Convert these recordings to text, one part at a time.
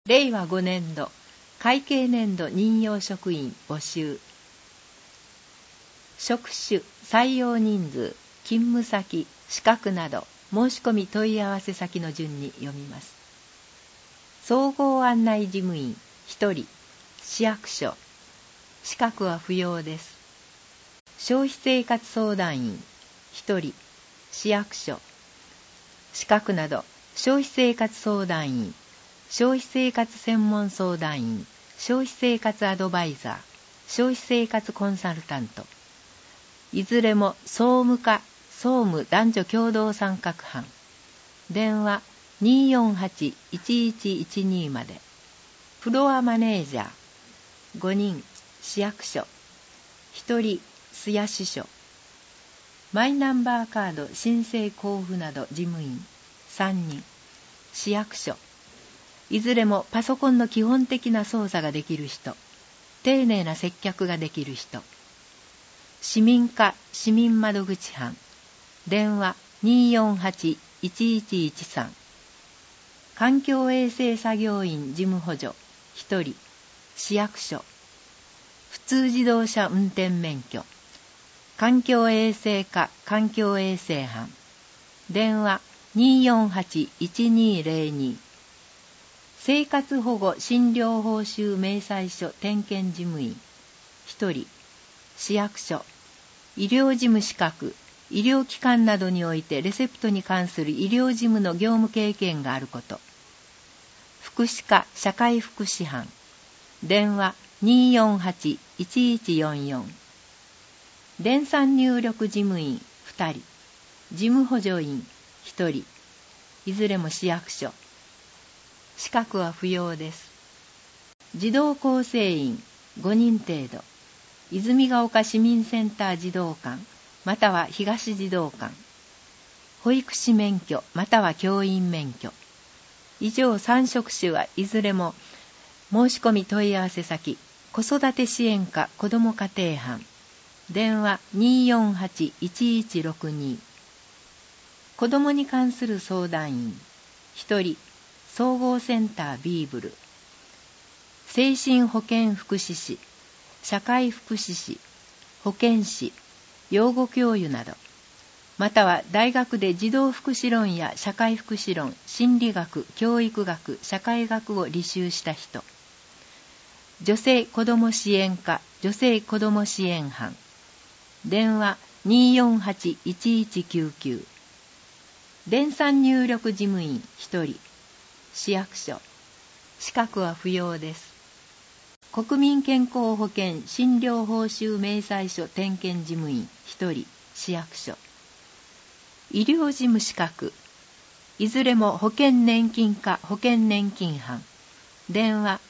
令和5年度会計年度任用職員募集。職種、採用人数、勤務先、資格など申し込み問い合わせ先の順に読みます。総合案内事務員1人、市役所。資格は不要です。消費生活相談員1人、市役所。資格など消費生活相談員、消費生活専門相談員、消費生活アドバイザー、消費生活コンサルタント。いずれも総務課、総務男女共同参画班。電話248-1112まで。フロアマネージャー5人、市役所。1人、須谷支所。マイナンバーカード申請交付など事務員3人、市役所。いずれもパソコンの基本的な操作ができる人、丁寧な接客ができる人。市民課市民窓口班。電話248-1113。環境衛生作業員事務補助1人、市役所。普通自動車運転免許。環境衛生課環境衛生班。電話248-1202。生活保護診療報酬明細書点検事務員1人、市役所。医療事務資格、医療機関などにおいてレセプトに関する医療事務の業務経験があること。福祉課社会福祉班。電話248-1144。電算入力事務員2人、事務補助員1人、いずれも市役所。資格は不要です。児童構成員5人程度。泉ヶ丘市民センター児童館または東児童館。保育士免許または教員免許。以上3職種はいずれも申し込み問い合わせ先、子育て支援課子ども家庭班。電話248-1162。子どもに関する相談員1人、総合センタービーブル。精神保健福祉士、社会福祉士、保健師、養護教諭など、または大学で児童福祉論や社会福祉論、心理学、教育学、社会学を履修した人。女性子ども支援課、女性子ども支援班。電話248-1199。電算入力事務員1人、市役所。資格は不要です。国民健康保険診療報酬明細書点検事務員1人、市役所。医療事務資格。いずれも保険年金課保険年金班。電話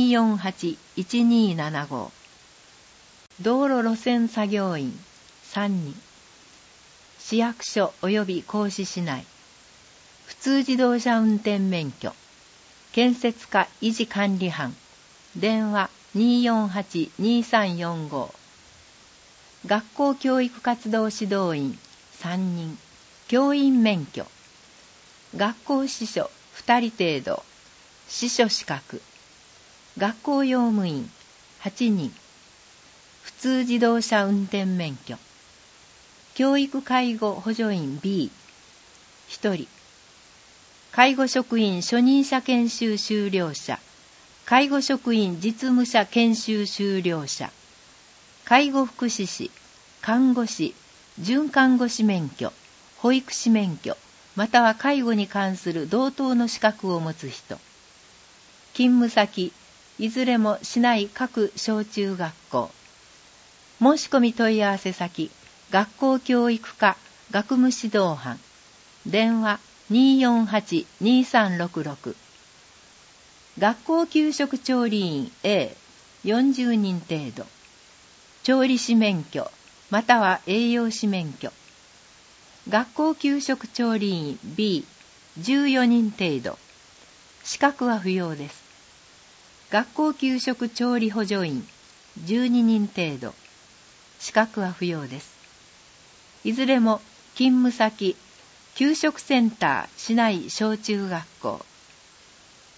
248-1275。道路路線作業員3人。市役所及び甲子市内。普通自動車運転免許。建設課維持管理班。電話248-2345。学校教育活動指導員3人。教員免許。学校司書2人程度。司書資格。学校用務員8人。普通自動車運転免許。教育介護補助員 B1 人。介護職員初任者研修修了者。介護職員実務者研修修了者。介護福祉士、看護師、准看護師免許、保育士免許、または介護に関する同等の資格を持つ人。勤務先、いずれも市内各小中学校。申し込み問い合わせ先、学校教育課学務指導班。電話248-2366。学校給食調理員 A40 人程度。調理師免許または栄養士免許。学校給食調理員 B14 人程度。資格は不要です。学校給食調理補助員12人程度。資格は不要です。いずれも勤務先給食センター市内小中学校。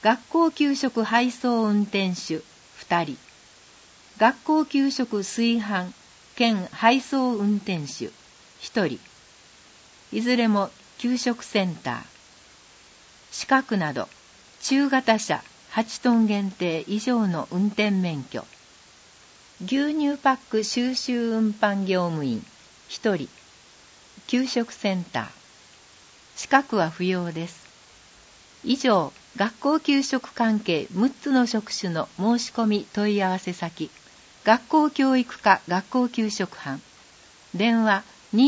学校給食配送運転手2人、学校給食炊飯兼配送運転手1人、いずれも給食センター。資格など中型車8トン限定以上の運転免許。牛乳パック収集運搬業務員1人、給食センター。資格は不要です。以上、学校給食関係6つの職種の申し込み問い合わせ先、学校教育課学校給食班、電話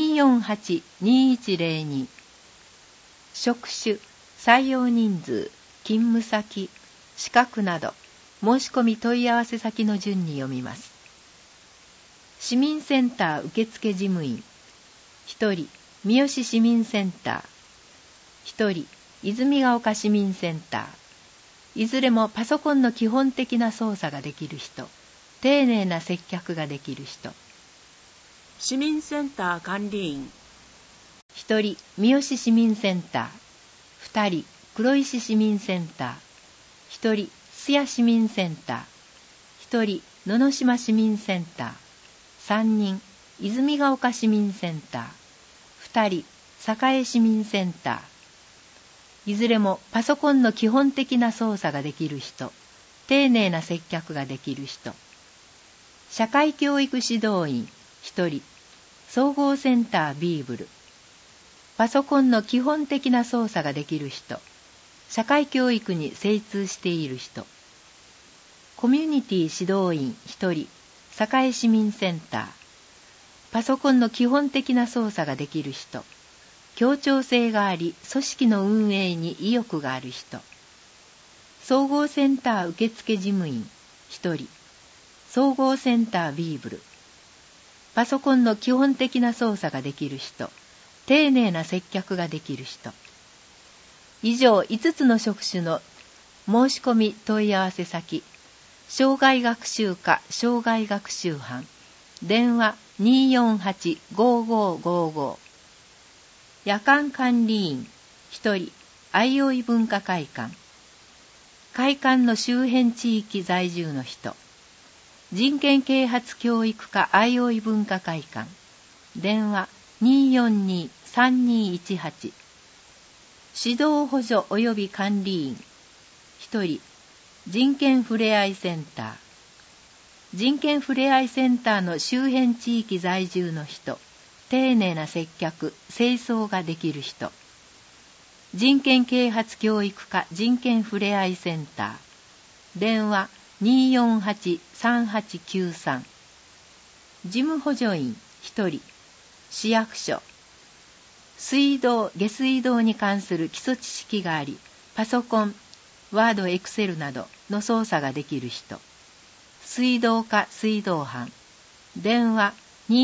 248-2102。職種、採用人数、勤務先、資格など申し込み問い合わせ先の順に読みます。市民センター受付事務員1人、三好市民センター1人、泉ヶ丘市民センター。いずれもパソコンの基本的な操作ができる人、丁寧な接客ができる人。 市民センター管理員 1人、三好市民センター2人、黒石市民センター1人、須谷市民センター1人、野々島市民センター3人、泉ヶ丘市民センター2人、栄市民センター。いずれもパソコンの基本的な操作ができる人、丁寧な接客ができる人。社会教育指導員1人、総合センタービーブル。パソコンの基本的な操作ができる人、社会教育に精通している人。コミュニティ指導員1人、栄市民センター。パソコンの基本的な操作ができる人、協調性があり、組織の運営に意欲がある人。総合センター受付事務員1人、総合センタービーブル。パソコンの基本的な操作ができる人、丁寧な接客ができる人。以上5つの職種の申し込み問い合わせ先、障害学習課障害学習班、電話 248-5555。夜間管理員1人、相生文化会館。会館の周辺地域在住の人。人権啓発教育課相生文化会館。電話 242-3218。指導補助及び管理員1人、人権ふれあいセンター。人権ふれあいセンターの周辺地域在住の人。丁寧な接客、清掃ができる人。人権啓発教育課人権ふれあいセンター。電話 248-3893。事務補助員1人。市役所。水道、下水道に関する基礎知識があり、パソコン、ワード、エクセルなどの操作ができる人。水道課水道班。電話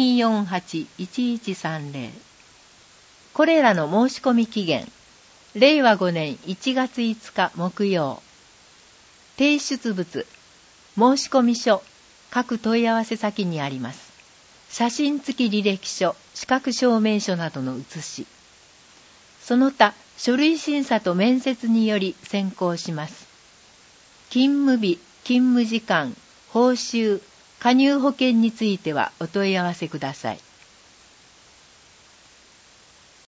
248-1130。これらの申し込み期限、令和5年1月5日木曜。提出物、申込書、各問い合わせ先にあります。写真付き履歴書、資格証明書などの写し。その他、書類審査と面接により選考します。勤務日、勤務時間、報酬、加入保険についてはお問い合わせください。